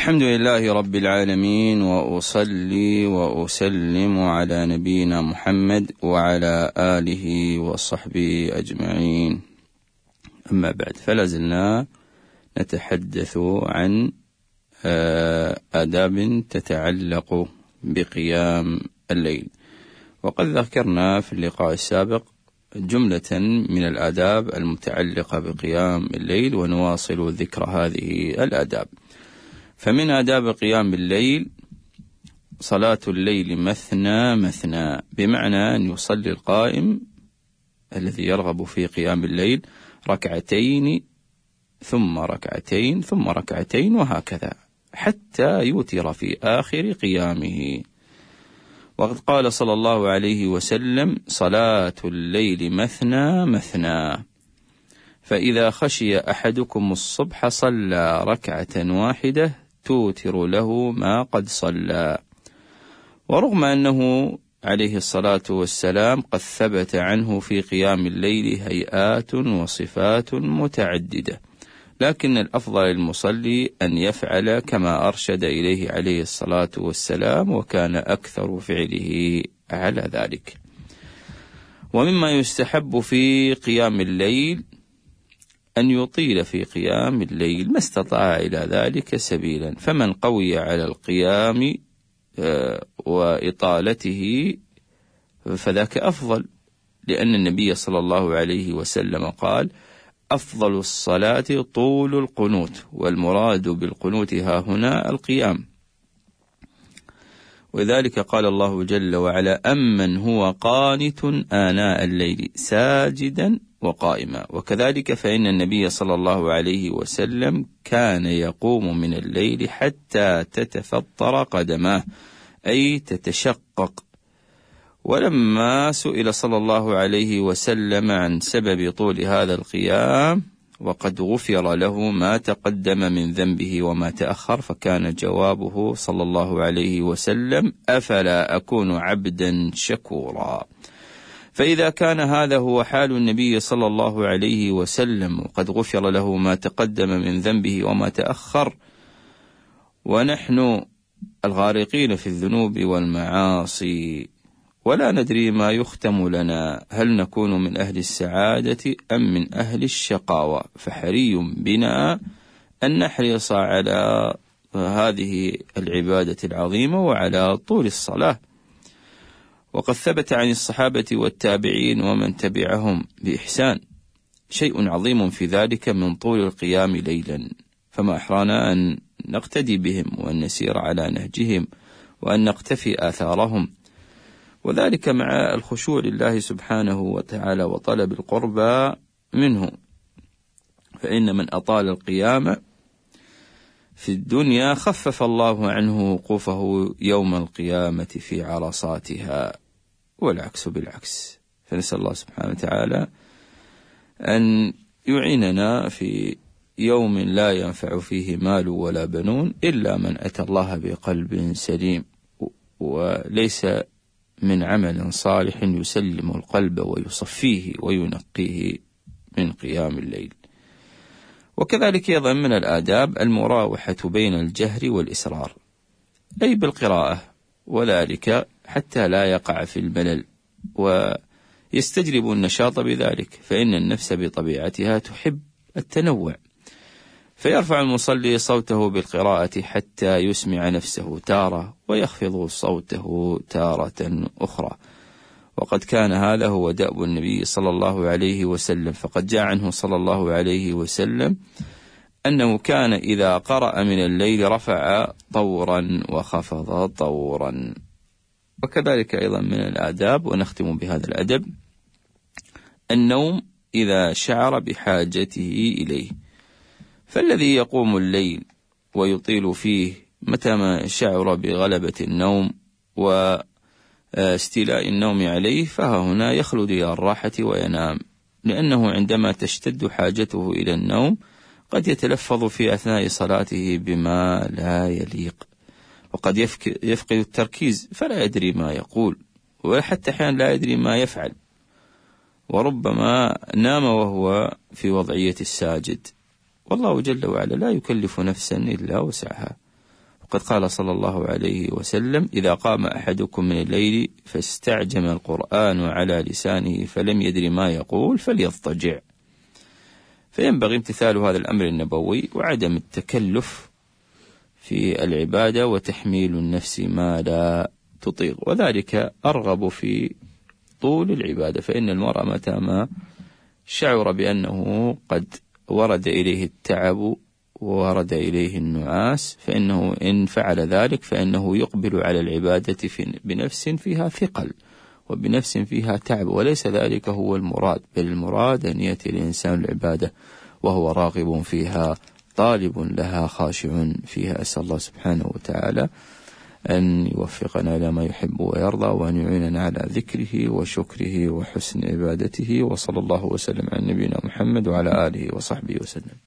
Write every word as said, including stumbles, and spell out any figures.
الحمد لله رب العالمين، وأصلي وأسلم على نبينا محمد وعلى آله وصحبه أجمعين. أما بعد، فلازلنا نتحدث عن آداب تتعلق بقيام الليل، وقد ذكرنا في اللقاء السابق جملة من الآداب المتعلقة بقيام الليل، ونواصل ذكر هذه الآداب. فمن آداب قيام الليل صلاة الليل مثنى مثنى، بمعنى أن يصلي القائم الذي يرغب في قيام الليل ركعتين ثم ركعتين ثم ركعتين، وهكذا حتى يوتر في آخر قيامه. وقد قال صلى الله عليه وسلم: صلاة الليل مثنى مثنى، فإذا خشي أحدكم الصبح صلى ركعة واحدة توتر له ما قد صلى. ورغم أنه عليه الصلاة والسلام قد ثبت عنه في قيام الليل هيئات وصفات متعددة، لكن الأفضل للمصلي أن يفعل كما أرشد إليه عليه الصلاة والسلام، وكان أكثر فعله على ذلك. ومما يستحب في قيام الليل أن يطيل في قيام الليل ما استطاع إلى ذلك سبيلا، فمن قوي على القيام وإطالته فذاك أفضل، لأن النبي صلى الله عليه وسلم قال: أفضل الصلاة طول القنوت، والمراد بالقنوت ها هنا القيام. وذلك قال الله جل وعلا: أمن هو قانت آناء الليل ساجدا وقائما. وكذلك فإن النبي صلى الله عليه وسلم كان يقوم من الليل حتى تتفطر قدماه، أي تتشقق. ولما سئل صلى الله عليه وسلم عن سبب طول هذا القيام وقد غفر له ما تقدم من ذنبه وما تأخر، فكان جوابه صلى الله عليه وسلم: أفلا أكون عبدا شكورا. فإذا كان هذا هو حال النبي صلى الله عليه وسلم وقد غفر له ما تقدم من ذنبه وما تأخر، ونحن الغارقين في الذنوب والمعاصي ولا ندري ما يختم لنا، هل نكون من أهل السعادة أم من أهل الشقاوة؟ فحري بنا أن نحرص على هذه العبادة العظيمة وعلى طول الصلاة. وقد ثبت عن الصحابة والتابعين ومن تبعهم بإحسان شيء عظيم في ذلك من طول القيام ليلا، فما أحرانا أن نقتدي بهم وأن نسير على نهجهم وأن نقتفي آثارهم، وذلك مع الخشوع لله سبحانه وتعالى وطلب القربى منه. فإن من أطال القيام في الدنيا خفف الله عنه وقوفه يوم القيامة في عرصاتها، والعكس بالعكس. فنسأل الله سبحانه وتعالى أن يعيننا في يوم لا ينفع فيه مال ولا بنون إلا من أتى الله بقلب سليم، وليس من عمل صالح يسلم القلب ويصفيه وينقيه من قيام الليل. وكذلك أيضا من الآداب المراوحة بين الجهر والإسرار، أي بالقراءة، وذلك حتى لا يقع في الملل ويستجلب النشاط بذلك، فإن النفس بطبيعتها تحب التنوع، فيرفع المصلي صوته بالقراءة حتى يسمع نفسه تارة ويخفض صوته تارة أخرى. وقد كان هذا هو دأب النبي صلى الله عليه وسلم، فقد جاء عنه صلى الله عليه وسلم أنه كان إذا قرأ من الليل رفع طورا وخفض طورا. وكذلك أيضا من الآداب، ونختم بهذا الأدب، النوم إذا شعر بحاجته إليه، فالذي يقوم الليل ويطيل فيه متى ما شعر بغلبة النوم واستيلاء النوم عليه، فهنا يخلو ديار الراحة وينام، لأنه عندما تشتد حاجته إلى النوم قد يتلفظ في أثناء صلاته بما لا يليق، وقد يفقد التركيز فلا يدري ما يقول، وحتى أحيانا لا يدري ما يفعل، وربما نام وهو في وضعية الساجد. والله جل وعلا لا يكلف نفسا إلا وسعها، وقد قال صلى الله عليه وسلم: إذا قام أحدكم من الليل فاستعجم القرآن على لسانه فلم يدر ما يقول فليضطجع. فينبغي امتثال هذا الأمر النبوي وعدم التكلف في العبادة وتحميل النفس ما لا تطيق، وذلك أرغب في طول العبادة. فإن المرء متى ما شعر بأنه قد ورد إليه التعب وورد إليه النعاس فإنه إن فعل ذلك فإنه يقبل على العبادة في بنفس فيها ثقل وبنفس فيها تعب، وليس ذلك هو المراد، بل المراد أن يأتي الإنسان العبادة وهو راغب فيها طالب لها خاشع فيها. أسأل الله سبحانه وتعالى أن يوفقنا إلى ما يحب ويرضى، وأن يعيننا على ذكره وشكره وحسن عبادته، وصلى الله وسلم على نبينا محمد وعلى آله وصحبه وسلم.